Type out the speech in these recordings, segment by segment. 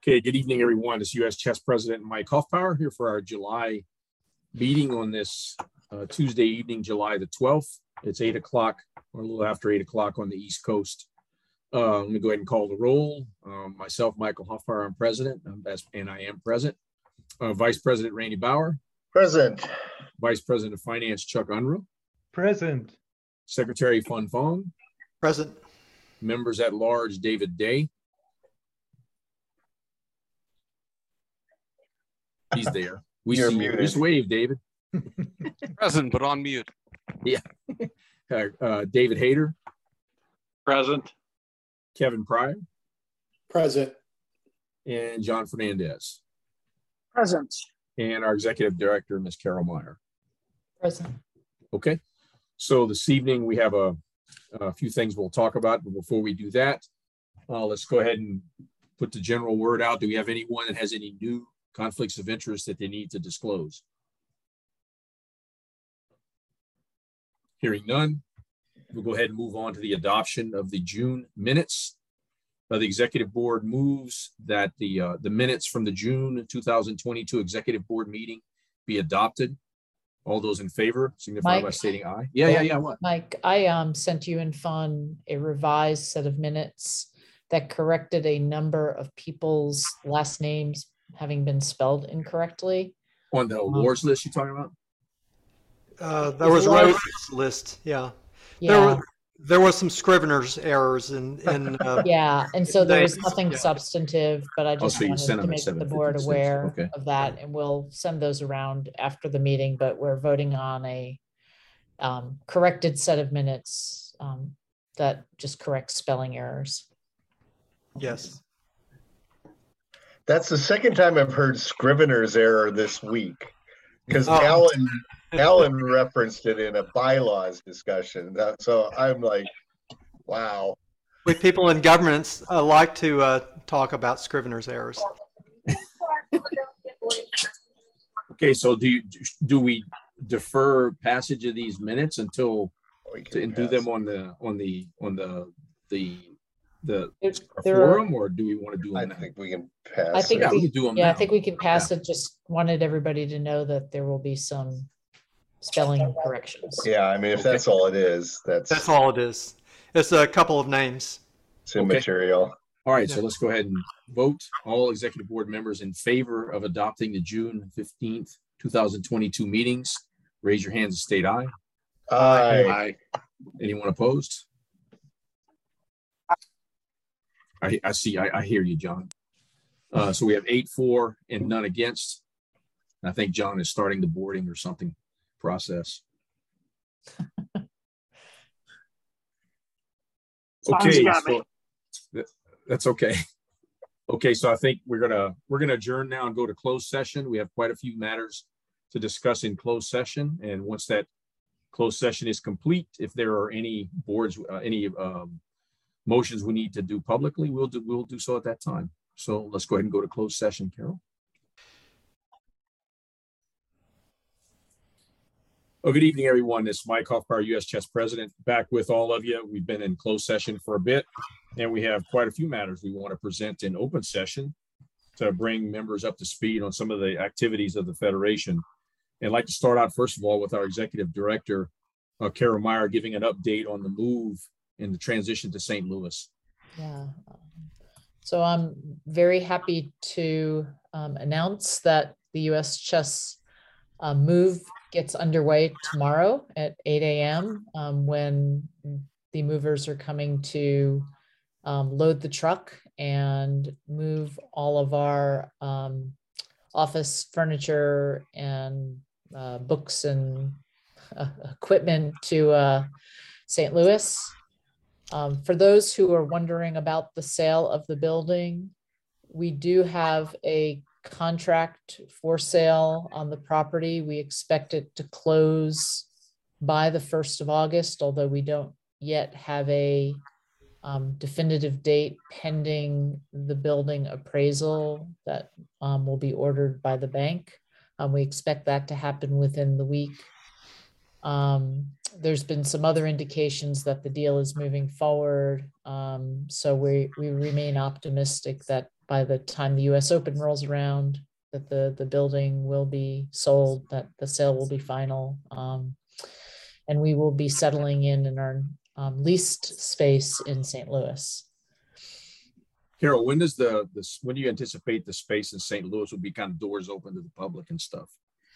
Okay, good evening, everyone. It's U.S. Chess President Mike Hoffpower here for our July meeting on this Tuesday evening, July the 12th. It's 8 o'clock or a little after 8 o'clock on the East Coast. Let me go ahead and call the roll. Myself, Michael Hoffpower, I'm president, and I am present. Vice President Randy Bauer. Present. Vice President of Finance Chuck Unruh. Present. Secretary Fun Fong. Present. Members at large David Day. He's there. You're muted. Just wave, David. Present, but on mute. Yeah. David Hayter. Present. Kevin Pryor. Present. And John Fernandez. Present. And our executive director, Ms. Carol Meyer. Present. Okay. So this evening we have a few things we'll talk about, but before we do that, let's go ahead and put the general word out. Do we have anyone that has any new conflicts of interest that they need to disclose? Hearing none, we'll go ahead and move on to the adoption of the June minutes. The executive board moves that the minutes from the June 2022 executive board meeting be adopted. All those in favor signify by stating aye. Yeah. What? Mike, I sent you and Fun a revised set of minutes that corrected a number of people's last names having been spelled incorrectly. On the awards list you're talking about? There was Rose's list. Yeah. Yeah. There was some Scrivener's errors in yeah, and so there was names. nothing substantive, but I just so you wanted sent to them at make the board 7:56. aware Okay. of that, and we'll send those around after the meeting, but we're voting on a corrected set of minutes that just corrects spelling errors. Yes. That's the second time I've heard Scrivener's error this week, because Oh. Alan referenced it in a bylaws discussion. So I'm like, wow. We people in governments like to talk about Scrivener's errors. Okay, so do we defer passage of these minutes until We can and do pass. them on the There forum, or do we want to do I them now? think we can pass. I think Yeah, it. we can do them Yeah, now. I think we can pass it. Just wanted everybody to know that there will be some spelling corrections. Yeah, I mean, if Okay. that's all it is, That's all it is. It's a couple of names. it's immaterial. All right, so let's go ahead and vote. All executive board members in favor of adopting the June 15th, 2022 meetings, raise your hands and state aye. Aye. Anyone opposed? I see, I hear you, John. So we have 8-4 and none against. I think John is starting the boarding or something process. Okay, so that's okay. Okay, so I think we're gonna adjourn now and go to closed session. We have quite a few matters to discuss in closed session, and once that closed session is complete, if there are any boards, any motions we need to do publicly, we'll do so at that time. So let's go ahead and go to closed session, Carol. Well, good evening, everyone. This is Mike Hoffpower, U.S. Chess President, back with all of you. We've been in closed session for a bit, and we have quite a few matters we want to present in open session to bring members up to speed on some of the activities of the Federation. And I'd like to start out, first of all, with our Executive Director, Carol Meyer, giving an update on the move and the transition to St. Louis. Yeah. So I'm very happy to announce that the U.S. Chess move gets underway tomorrow at 8 a.m. When the movers are coming to load the truck and move all of our office furniture and books and equipment to St. Louis. For those who are wondering about the sale of the building, we do have a contract for sale on the property. We expect it to close by the 1st of August, although we don't yet have a definitive date pending the building appraisal that will be ordered by the bank. We expect that to happen within the week. There's been some other indications that the deal is moving forward. So we remain optimistic that by the time the US Open rolls around, that the building will be sold, that the sale will be final. And we will be settling in our leased space in St. Louis. Carol, when do you anticipate the space in St. Louis will be kind of doors open to the public and stuff?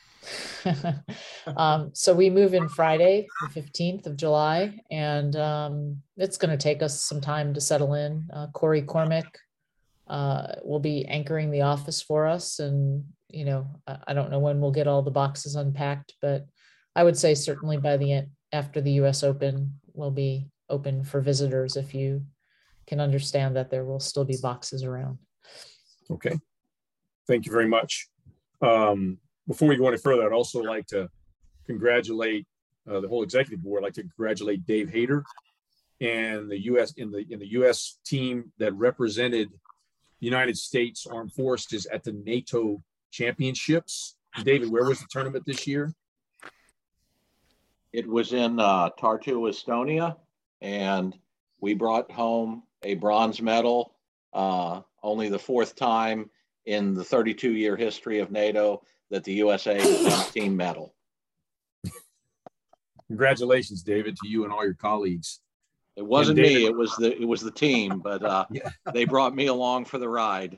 So we move in Friday, the 15th of July, and it's going to take us some time to settle in. Corey Cormick will be anchoring the office for us. And, you know, I don't know when we'll get all the boxes unpacked, but I would say certainly by the end, after the US Open, will be open for visitors if you can understand that there will still be boxes around. Okay. Thank you very much. Before we go any further, I'd also like to congratulate the whole executive board. I'd like to congratulate Dave Hayter and the U.S. in the U.S. team that represented the United States Armed Forces at the NATO Championships. David, where was the tournament this year? It was in Tartu, Estonia, and we brought home a bronze medal, only the fourth time in the 32-year history of NATO that the USA has won a team medal. Congratulations, David, to you and all your colleagues. It wasn't David, me, it was the team, but yeah. they brought me along for the ride.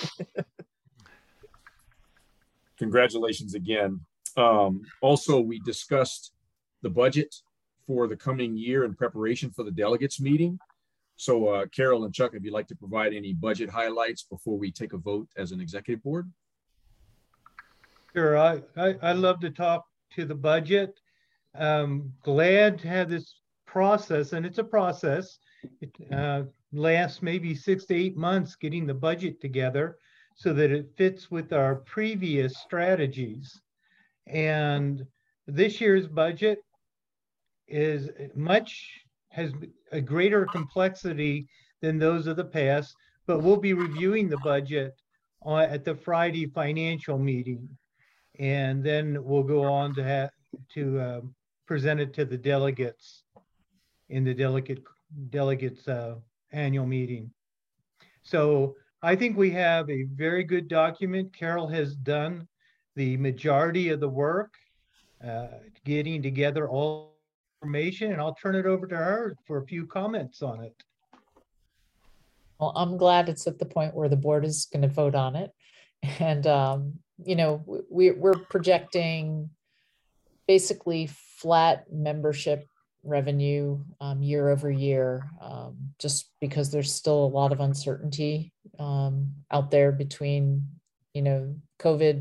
Congratulations again. Also, we discussed the budget for the coming year in preparation for the delegates meeting. So Carol and Chuck, if you'd like to provide any budget highlights before we take a vote as an executive board. Sure, I love to talk to the budget. Glad to have this process, and it's a process. It lasts maybe 6 to 8 months getting the budget together so that it fits with our previous strategies. And this year's budget has a greater complexity than those of the past, but we'll be reviewing the budget at the Friday financial meeting. And then we'll go on to present it to the delegates in the delegates annual meeting. So I think we have a very good document. Carol has done the majority of the work, getting together all information, and I'll turn it over to her for a few comments on it. Well, I'm glad it's at the point where the board is going to vote on it. And, you know, we're projecting basically flat membership revenue year over year, just because there's still a lot of uncertainty out there between, you know, COVID,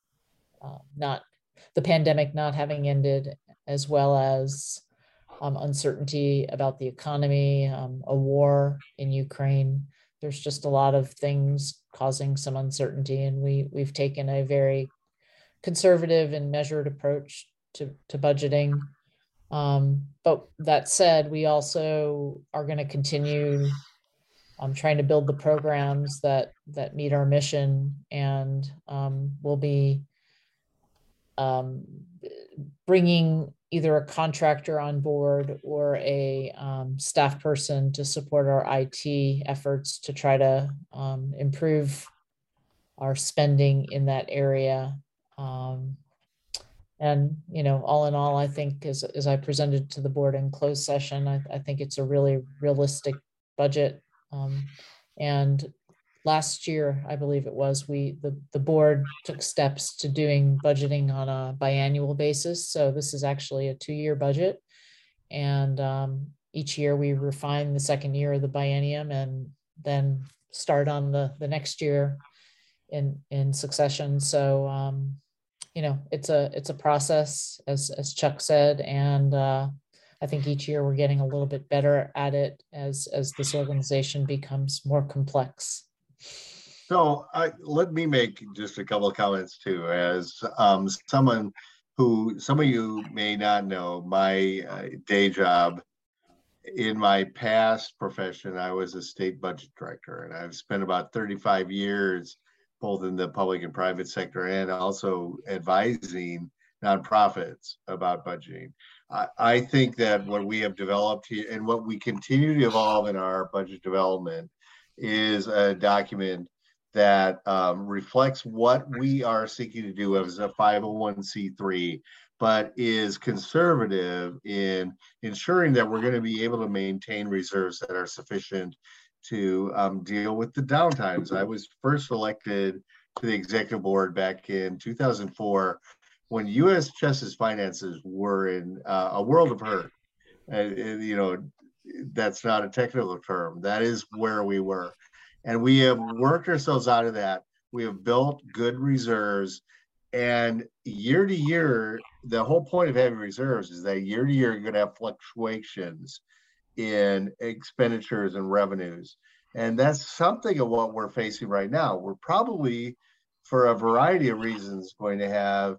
the pandemic not having ended, as well as uncertainty about the economy, a war in Ukraine. There's just a lot of things causing some uncertainty, and we've taken a very conservative and measured approach to budgeting. But that said, we also are going to continue trying to build the programs that meet our mission, and we'll be bringing either a contractor on board or a staff person to support our IT efforts to try to improve our spending in that area. And, you know, all in all, I think as I presented to the board in closed session, I think it's a really realistic budget. And last year, I believe it was, the board took steps to doing budgeting on a biannual basis. So this is actually a 2-year budget. And each year we refine the second year of the biennium and then start on the next year in succession. So, you know, it's a process, as Chuck said, and I think each year we're getting a little bit better at it as this organization becomes more complex. So let me make just a couple of comments too, as someone who some of you may not know, my day job in my past profession, I was a state budget director, and I've spent about 35 years both in the public and private sector, and also advising nonprofits about budgeting. I think that what we have developed here and what we continue to evolve in our budget development is a document that reflects what we are seeking to do as a 501c3, but is conservative in ensuring that we're going to be able to maintain reserves that are sufficient to deal with the downtimes. I was first elected to the executive board back in 2004 when U.S. Chess's finances were in a world of hurt. And, you know, that's not a technical term. That is where we were. And we have worked ourselves out of that. We have built good reserves. And year to year, the whole point of having reserves is that year to year, you're going to have fluctuations in expenditures and revenues. And that's something of what we're facing right now. We're probably, for a variety of reasons, going to have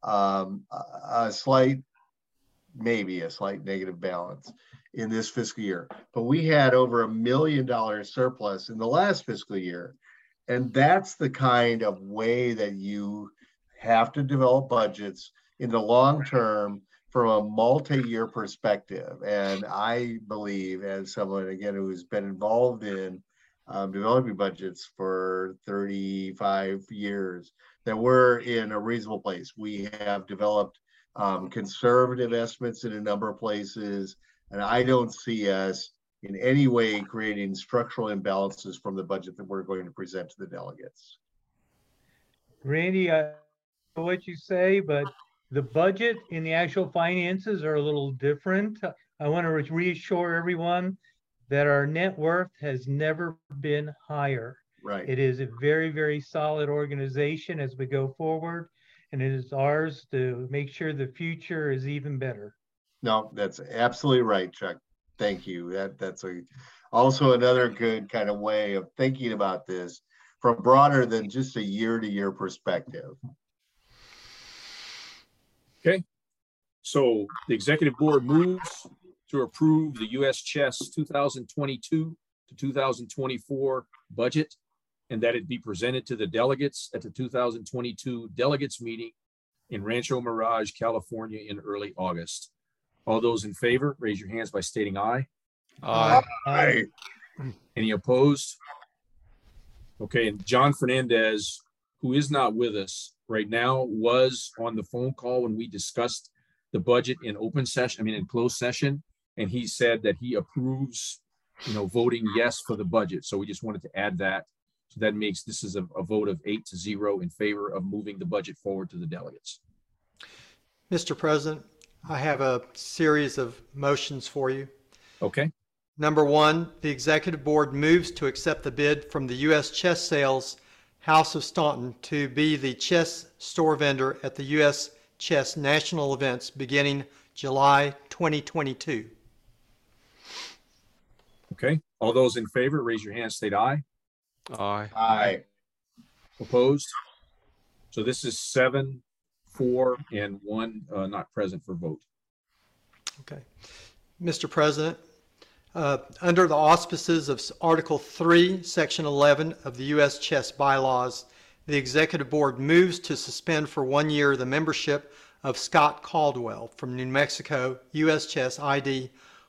maybe a slight negative balance in this fiscal year. But we had over $1 million surplus in the last fiscal year. And that's the kind of way that you have to develop budgets in the long term from a multi-year perspective. And I believe, as someone, again, who's been involved in developing budgets for 35 years, that we're in a reasonable place. We have developed conservative estimates in a number of places, and I don't see us in any way creating structural imbalances from the budget that we're going to present to the delegates. Randy, I know what you say, but the budget and the actual finances are a little different. I want to reassure everyone that our net worth has never been higher. Right. It is a very, very solid organization as we go forward, and it is ours to make sure the future is even better. No, that's absolutely right, Chuck. Thank you. That's also another good kind of way of thinking about this from broader than just a year-to-year perspective. Okay, so the executive board moves to approve the U.S. Chess 2022 to 2024 budget, and that it be presented to the delegates at the 2022 delegates meeting in Rancho Mirage, California in early August. All those in favor, raise your hands by stating aye. Aye. Aye. Any opposed? Okay, and John Fernandez, who is not with us right now, was on the phone call when we discussed the budget in in closed session, and he said that he approves, voting yes for the budget. So we just wanted to add that. So that makes this is a vote of 8-0 in favor of moving the budget forward to the delegates. Mr. President, I have a series of motions for you. Okay. Number one, the executive board moves to accept the bid from the U.S. Chess Sales House of Staunton to be the chess store vendor at the U.S. Chess National events beginning July 2022. Okay. All those in favor, raise your hand, state aye. Aye. Aye. Opposed? So this is 7, 4, and 1 not present for vote. Okay. Mr. President, under the auspices of Article 3, Section 11 of the U.S. Chess Bylaws, the Executive Board moves to suspend for 1 year the membership of Scott Caldwell from New Mexico, U.S. Chess ID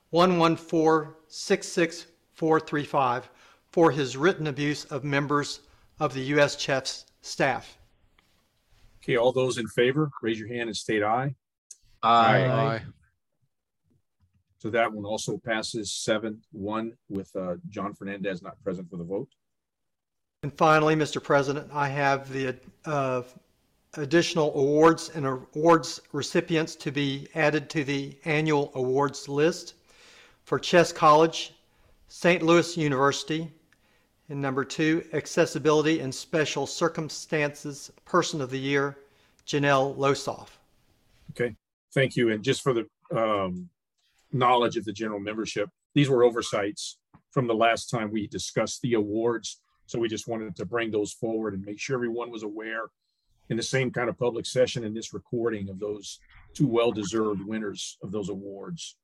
114-66435, for his written abuse of members of the U.S. Chess staff. Okay, all those in favor, raise your hand and state aye. Aye. Aye. So that one also passes 7-1 with John Fernandez not present for the vote. And finally, Mr. President, I have the additional awards and awards recipients to be added to the annual awards list for Chess College, St. Louis University, and number 2, Accessibility and Special Circumstances Person of the Year, Janelle Losoff. Okay, thank you. And just for the knowledge of the general membership, these were oversights from the last time we discussed the awards. So we just wanted to bring those forward and make sure everyone was aware in the same kind of public session in this recording of those 2 well-deserved winners of those awards.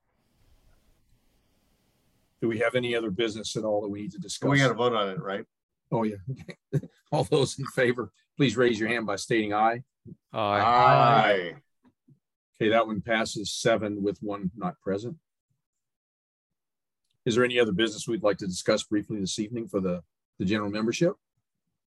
Do we have any other business at all that we need to discuss? We got to vote on it, right? Oh, yeah. Okay. All those in favor, please raise your hand by stating aye. Aye. Aye. Okay, that one passes 7 with 1 not present. Is there any other business we'd like to discuss briefly this evening for the general membership?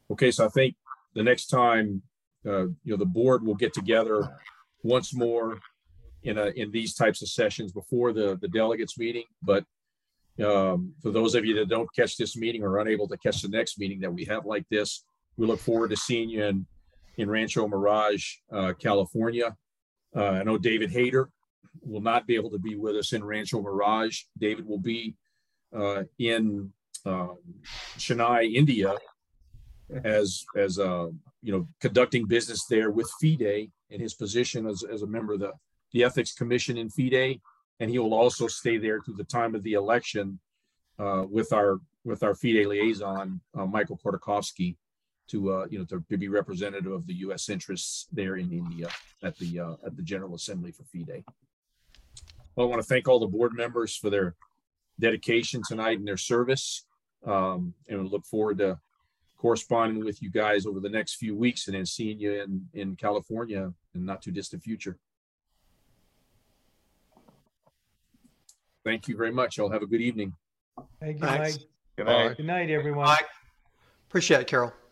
Okay, so I think the next time, the board will get together once more in these types of sessions before the delegates meeting. But for those of you that don't catch this meeting or unable to catch the next meeting that we have like this, we look forward to seeing you in Rancho Mirage, California. I know David Hayter will not be able to be with us in Rancho Mirage. David will be in Chennai, India, as conducting business there with FIDE in his position as a member of the Ethics Commission in FIDE, and he will also stay there through the time of the election with our FIDE liaison, Michael Kordakovsky, to be representative of the U.S. interests there in India at the General Assembly for FIDE. Well, I want to thank all the board members for their dedication tonight and their service, and we look forward to corresponding with you guys over the next few weeks and then seeing you in California in not too distant future. Thank you very much. Y'all have a good evening. Thank you, Thanks. Mike. Good night. Good night, everyone. Mike. Appreciate it, Carol.